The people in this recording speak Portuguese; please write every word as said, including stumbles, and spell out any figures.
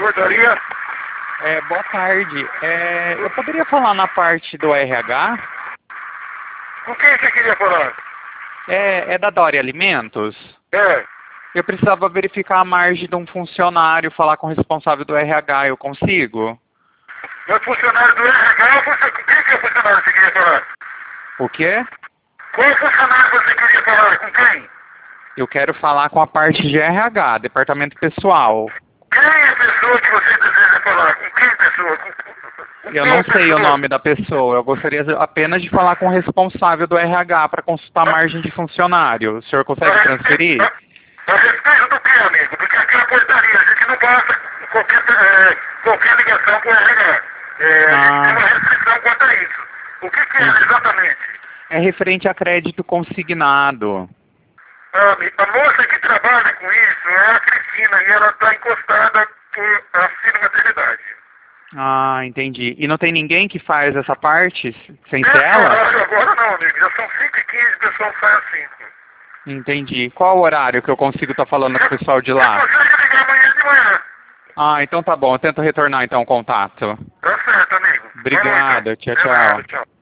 portaria. É, boa tarde. É, eu poderia falar na parte do R H? Com quem você queria falar? É, é da Dori Alimentos? É. Eu precisava verificar a margem de um funcionário, falar com o responsável do R H. Eu consigo? É funcionário do R H ou você... Com quem que é funcionário que você queria falar? O quê? Qual funcionário você queria falar? Com quem? Eu quero falar com a parte de R H, departamento pessoal. Quem é a pessoa que você deseja falar? Com quem pessoa? Com, com Eu quem não sei o pessoa? nome da pessoa. Eu gostaria apenas de falar com o responsável do R H para consultar a margem de funcionário. O senhor consegue transferir? A, a respeito do que, amigo? Porque aqui é a portaria. A gente não passa qualquer, é, qualquer ligação com o R H. É, a gente tem uma Ah, restrição quanto a isso. O que, que é exatamente? é referente a crédito consignado. A, a moça que trabalha com isso é a Cristina e ela está encostada por auxílio maternidade. Ah, entendi. E não tem ninguém que faz essa parte sem ser Nesse ela? horário agora não, amigo. Já são cinco e quinze, o pessoal sai às cinco. Entendi. Qual o horário que eu consigo estar falando com o pessoal de Você lá? consegue ligar amanhã de manhã. Ah, então tá bom. Eu tento retornar então o contato. Tá certo, amigo. Falou, então. Obrigado. Tchau, De nada, tchau. tchau.